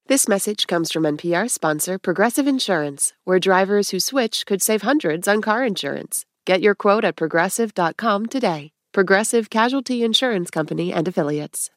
This message comes from NPR sponsor Progressive Insurance, where drivers who switch could save hundreds on car insurance. Get your quote at progressive.com today. Progressive Casualty Insurance Company and Affiliates.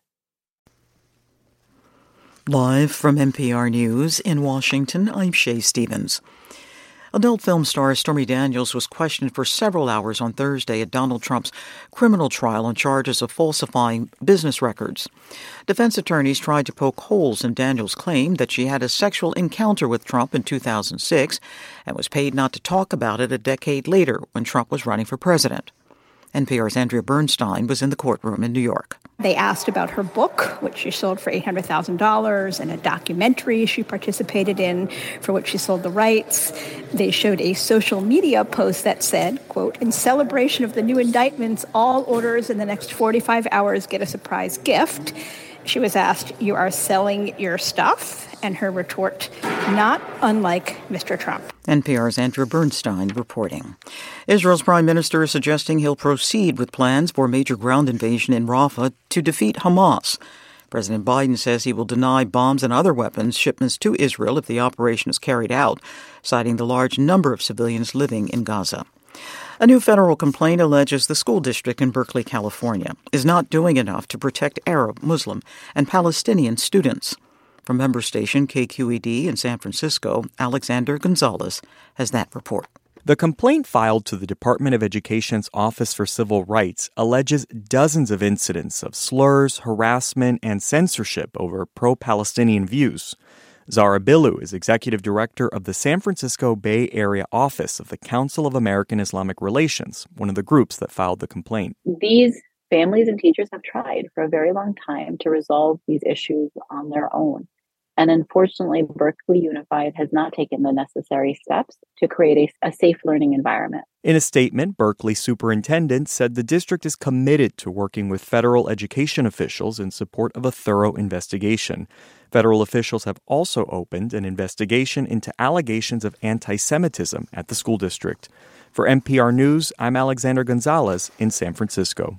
Live from NPR News in Washington, I'm Shay Stevens. Adult film star Stormy Daniels was questioned for several hours on Thursday at Donald Trump's criminal trial on charges of falsifying business records. Defense attorneys tried to poke holes in Daniels' claim that she had a sexual encounter with Trump in 2006 and was paid not to talk about it a decade later when Trump was running for president. NPR's Andrea Bernstein was in the courtroom in New York. They asked about her book, which she sold for $800,000, and a documentary she participated in for which she sold the rights. They showed a social media post that said, quote, "In celebration of the new indictments, all orders in the next 45 hours get a surprise gift." She was asked, "You are selling your stuff?" And her retort, "Not unlike Mr. Trump." NPR's Andrea Bernstein reporting. Israel's prime minister is suggesting he'll proceed with plans for a major ground invasion in Rafah to defeat Hamas. President Biden says he will deny bombs and other weapons shipments to Israel if the operation is carried out, citing the large number of civilians living in Gaza. A new federal complaint alleges the school district in Berkeley, California, is not doing enough to protect Arab, Muslim, and Palestinian students. From member station KQED in San Francisco, Alexander Gonzalez has that report. The complaint filed to the Department of Education's Office for Civil Rights alleges dozens of incidents of slurs, harassment, and censorship over pro-Palestinian views. Zara Billu is executive director of the San Francisco Bay Area office of the Council of American Islamic Relations, one of the groups that filed the complaint. These families and teachers have tried for a very long time to resolve these issues on their own. And unfortunately, Berkeley Unified has not taken the necessary steps to create a safe learning environment. In a statement, Berkeley superintendent said the district is committed to working with federal education officials in support of a thorough investigation. Federal officials have also opened an investigation into allegations of anti-Semitism at the school district. For NPR News, I'm Alexander Gonzalez in San Francisco.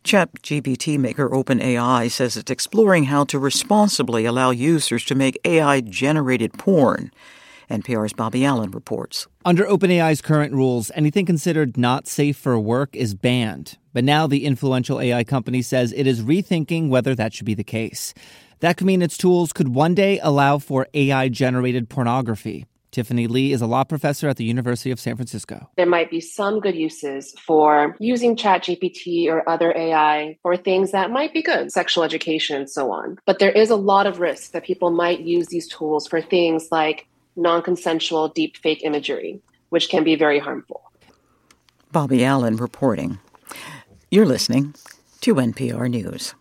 ChatGPT maker OpenAI says it's exploring how to responsibly allow users to make AI-generated porn. NPR's Bobby Allen reports. Under OpenAI's current rules, anything considered not safe for work is banned. But now the influential AI company says it is rethinking whether that should be the case. That could mean its tools could one day allow for AI-generated pornography. Tiffany Lee is a law professor at the University of San Francisco. There might be some good uses for using ChatGPT or other AI for things that might be good, sexual education and so on. But there is a lot of risk that people might use these tools for things like non-consensual deepfake imagery, which can be very harmful. Bobby Allen reporting. You're listening to NPR News.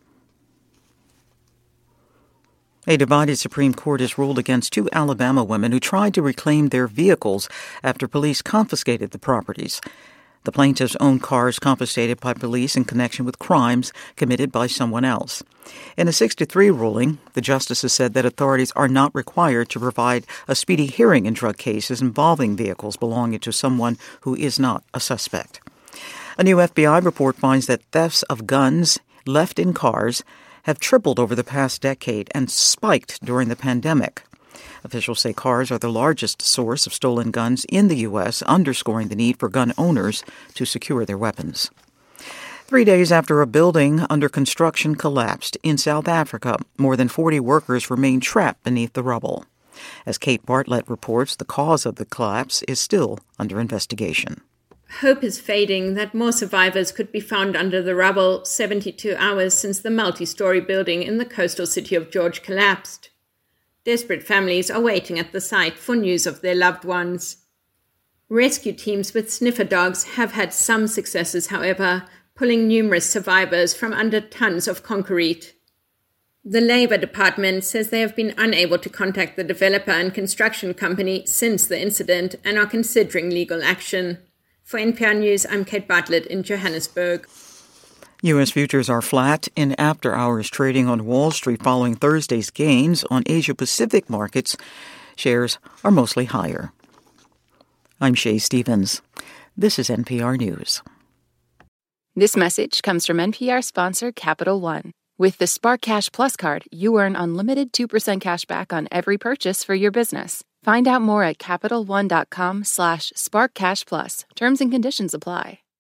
A divided Supreme Court has ruled against two Alabama women who tried to reclaim their vehicles after police confiscated the properties. The plaintiffs owned cars confiscated by police in connection with crimes committed by someone else. In a 6-3 ruling, the justices said that authorities are not required to provide a speedy hearing in drug cases involving vehicles belonging to someone who is not a suspect. A new FBI report finds that thefts of guns left in cars have tripled over the past decade and spiked during the pandemic. Officials say cars are the largest source of stolen guns in the U.S., underscoring the need for gun owners to secure their weapons. 3 days after a building under construction collapsed in South Africa, more than 40 workers remain trapped beneath the rubble. As Kate Bartlett reports, the cause of the collapse is still under investigation. Hope is fading that more survivors could be found under the rubble 72 hours since the multi-story building in the coastal city of George collapsed. Desperate families are waiting at the site for news of their loved ones. Rescue teams with sniffer dogs have had some successes, however, pulling numerous survivors from under tons of concrete. The Labour Department says they have been unable to contact the developer and construction company since the incident and are considering legal action. For NPR News, I'm Kate Bartlett in Johannesburg. U.S. futures are flat in after-hours trading on Wall Street following Thursday's gains on Asia-Pacific markets. Shares are mostly higher. I'm Shay Stevens. This is NPR News. This message comes from NPR sponsor Capital One. With the Spark Cash Plus card, you earn unlimited 2% cash back on every purchase for your business. Find out more at CapitalOne.com/SparkCashPlus. Terms and conditions apply.